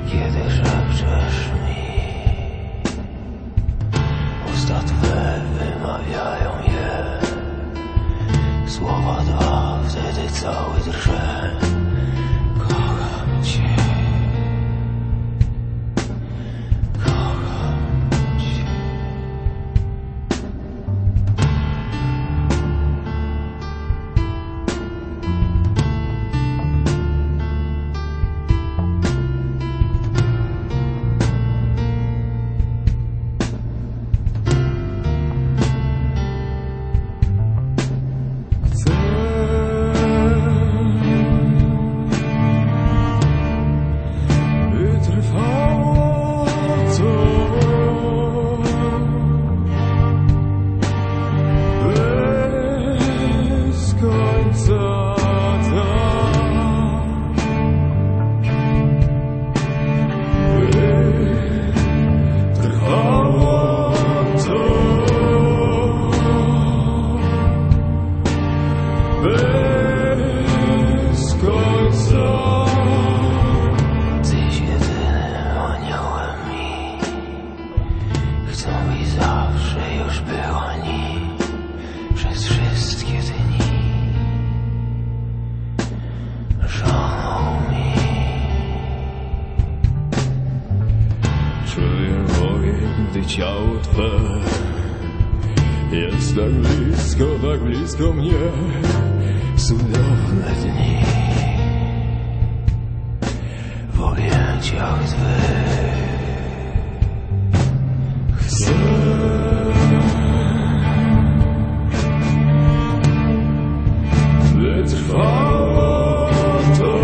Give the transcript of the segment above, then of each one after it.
kiedy szepczesz mi, usta twe wymawiają je, słowa dwa, wtedy cały drżę. Kocham cię, kocham cię. Czuję ogień, gdy ciało twe jest tak blisko mnie. Cudowne dni w objęciach twych. Chcę wytrwało to,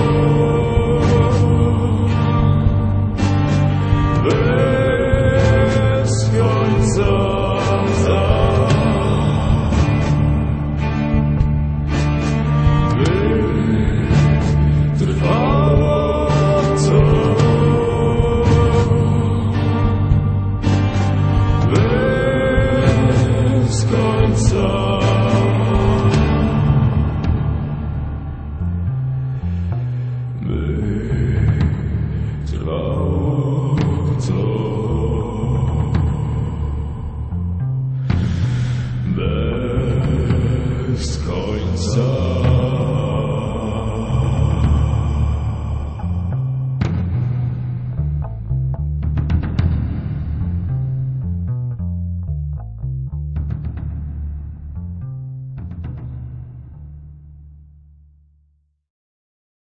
bez końca. Trwało to, bez końca. Trwało to, bez końca.